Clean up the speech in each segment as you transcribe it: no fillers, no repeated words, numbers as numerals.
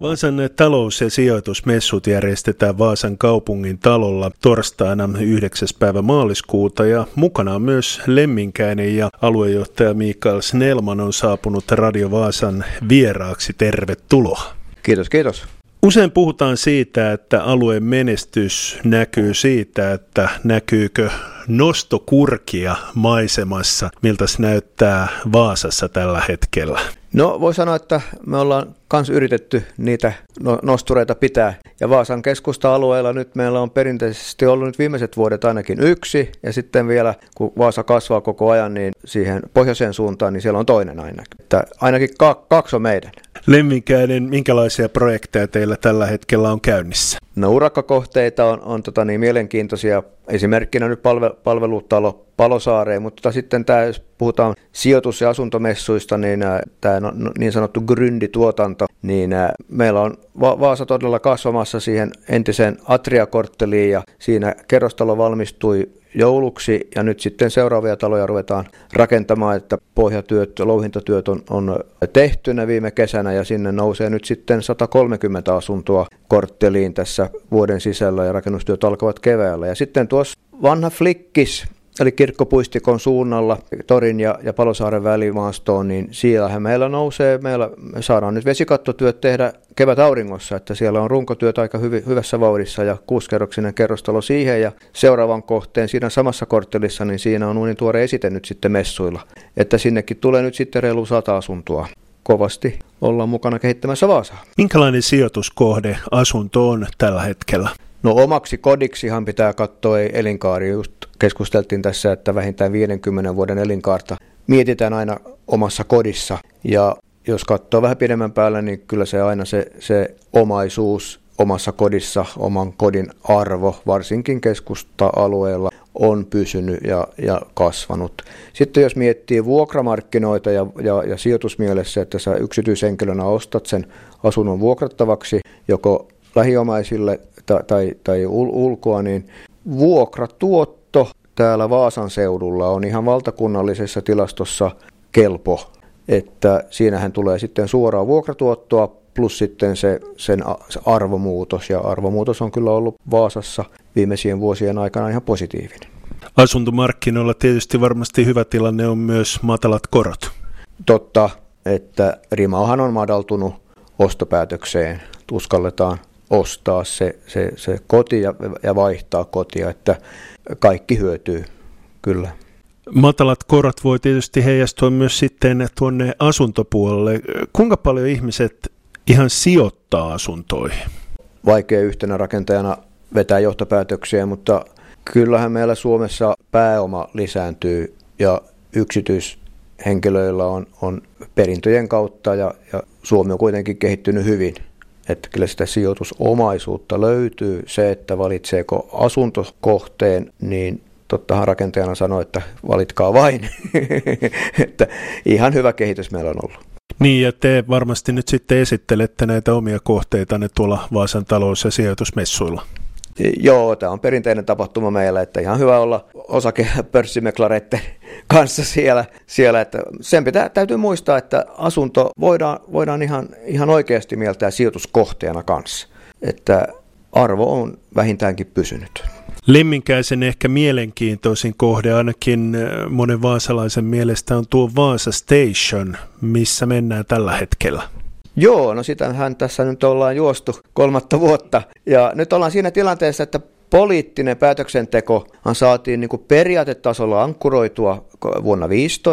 Vaasan talous- ja sijoitusmessut järjestetään Vaasan kaupungin talolla torstaina 9. päivä maaliskuuta ja mukana on myös Lemminkäinen ja aluejohtaja Mikael Snellman on saapunut Radio Vaasan vieraaksi. Tervetuloa. Kiitos, kiitos. Usein puhutaan siitä, että alueen menestys näkyy siitä, että näkyykö nostokurkia maisemassa. Miltä se näyttää Vaasassa tällä hetkellä? No voi sanoa, että me ollaan kans yritetty niitä nostureita pitää. Ja Vaasan keskusta-alueella nyt meillä on perinteisesti ollut nyt viimeiset vuodet ainakin yksi. Ja sitten vielä, kun Vaasa kasvaa koko ajan, niin siihen pohjoiseen suuntaan, niin siellä on toinen aina. Että ainakin kaksi on meidän. Lemminkäinen, minkälaisia projekteja teillä tällä hetkellä on käynnissä? No urakkakohteita on mielenkiintoisia. Esimerkkinä nyt palvelutalo Palosaareen, mutta sitten tämä, jos puhutaan sijoitus- ja asuntomessuista, niin tämä niin sanottu Gryndi-tuotanto, niin meillä on Vaasa todella kasvamassa siihen entiseen Atria-kortteliin ja siinä kerrostalo valmistui jouluksi ja nyt sitten seuraavia taloja ruvetaan rakentamaan, että pohjatyöt, louhintatyöt on tehtynä viime kesänä ja sinne nousee nyt sitten 130 asuntoa kortteliin tässä vuoden sisällä ja rakennustyöt alkavat keväällä. Ja sitten tuossa vanha Flikkis, eli Kirkkopuistikon suunnalla Torin ja Palosaaren välimaastoon, niin siellähän meillä nousee, me saadaan nyt vesikattotyöt tehdä kevätauringossa, että siellä on runkotyöt aika hyvässä vauhdissa ja 6-kerroksinen kerrostalo siihen ja seuraavan kohteen siinä samassa korttelissa, niin siinä on uunin tuore esite nyt sitten messuilla, että sinnekin tulee nyt sitten reilu 100 asuntoa. Kovasti ollaan mukana kehittämässä Vaasaa. Minkälainen sijoituskohde asunto on tällä hetkellä? No omaksi kodiksihan pitää katsoa elinkaari. Just keskusteltiin tässä, että vähintään 50 vuoden elinkaarta mietitään aina omassa kodissa. Ja jos katsoo vähän pidemmän päällä, niin kyllä se aina se omaisuus omassa kodissa, oman kodin arvo, varsinkin keskusta-alueella, on pysynyt ja kasvanut. Sitten jos miettii vuokramarkkinoita ja sijoitusmielessä, että sä yksityishenkilönä ostat sen asunnon vuokrattavaksi, joko lähiomaisille tai ulkoa, niin vuokratuotto täällä Vaasan seudulla on ihan valtakunnallisessa tilastossa kelpo, että siinähän tulee sitten suoraa vuokratuottoa plus sitten se arvomuutos, ja arvomuutos on kyllä ollut Vaasassa viimeisien vuosien aikana ihan positiivinen. Asuntomarkkinoilla tietysti varmasti hyvä tilanne on myös matalat korot. Totta, että rimahan on madaltunut ostopäätökseen, uskalletaan ostaa se koti ja vaihtaa kotia, että kaikki hyötyy, kyllä. Matalat korot voi tietysti heijastua myös sitten tuonne asuntopuolelle. Kuinka paljon ihmiset ihan sijoittaa asuntoihin? Vaikea yhtenä rakentajana vetää johtopäätöksiä, mutta kyllähän meillä Suomessa pääoma lisääntyy ja yksityishenkilöillä on perintöjen kautta ja Suomi on kuitenkin kehittynyt hyvin. Että kyllä sitä sijoitusomaisuutta löytyy. Se, että valitseeko asuntokohteen, niin tottahan rakentajana sanoo, että valitkaa vain. Että ihan hyvä kehitys meillä on ollut. Niin, ja te varmasti nyt sitten esittelette näitä omia kohteitanne tuolla Vaasan talous- ja sijoitusmessuilla. Joo, tämä on perinteinen tapahtuma meillä, että ihan hyvä olla osakepörssimeklareiden kanssa siellä, että sen täytyy muistaa, että asunto voidaan ihan oikeasti mieltää sijoituskohteena kanssa, että arvo on vähintäänkin pysynyt. Lemminkäisen ehkä mielenkiintoisin kohde ainakin monen vaasalaisen mielestä on tuo Vaasa Station, missä mennään tällä hetkellä. Joo, no sitähän tässä nyt ollaan juostu 3 vuotta ja nyt ollaan siinä tilanteessa, että poliittinen päätöksentekohan saatiin niin kuin periaatetasolla ankkuroitua vuonna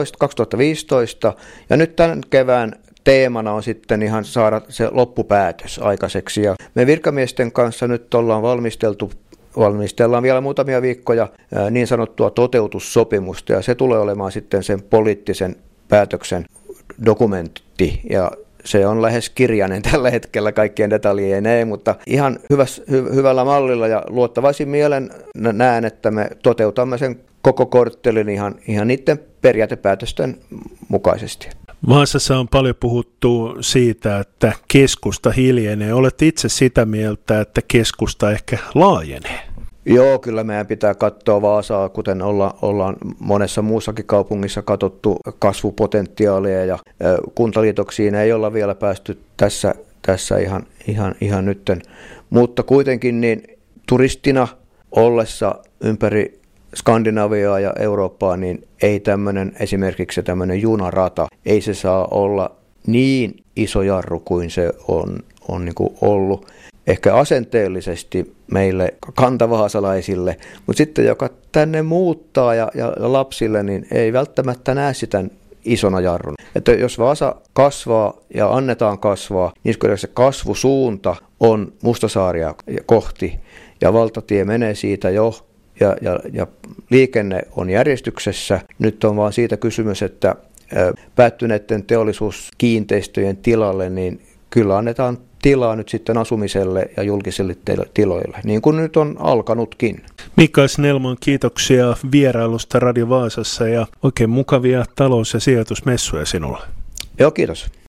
2015 ja nyt tämän kevään teemana on sitten ihan saada se loppupäätös aikaiseksi ja me virkamiesten kanssa nyt ollaan valmistellaan vielä muutamia viikkoja niin sanottua toteutussopimusta ja se tulee olemaan sitten sen poliittisen päätöksen dokumentti ja se on lähes kirjainen tällä hetkellä, kaikkien detaljien ei, mutta ihan hyvällä mallilla ja luottavaisin mielen näen, että me toteutamme sen koko korttelin ihan niiden periaatepäätösten mukaisesti. Vaasassa on paljon puhuttu siitä, että keskusta hiljenee. Olet itse sitä mieltä, että keskusta ehkä laajenee? Joo, kyllä meidän pitää katsoa Vaasaa, kuten ollaan monessa muussakin kaupungissa katsottu kasvupotentiaalia ja kuntaliitoksiin ei olla vielä päästy tässä ihan nytten. Mutta kuitenkin niin turistina ollessa ympäri Skandinaviaa ja Eurooppaa, niin ei esimerkiksi tämmöinen junarata, ei se saa olla niin iso jarru kuin se on niin kuin ollut. Ehkä asenteellisesti meille kantavaasalaisille, mutta sitten joka tänne muuttaa ja lapsille, niin ei välttämättä näe sitä isona jarruna. Että jos Vaasa kasvaa ja annetaan kasvaa, niin se kasvusuunta on Mustasaaria kohti ja valtatie menee siitä jo ja liikenne on järjestyksessä. Nyt on vaan siitä kysymys, että päättyneiden teollisuuskiinteistöjen tilalle, niin kyllä annetaan tilaa nyt sitten asumiselle ja julkisille tiloille, niin kuin nyt on alkanutkin. Mikael Snellman, kiitoksia vierailusta Radio Vaasassa ja oikein mukavia talous- ja sijoitusmessuja sinulle. Joo, kiitos.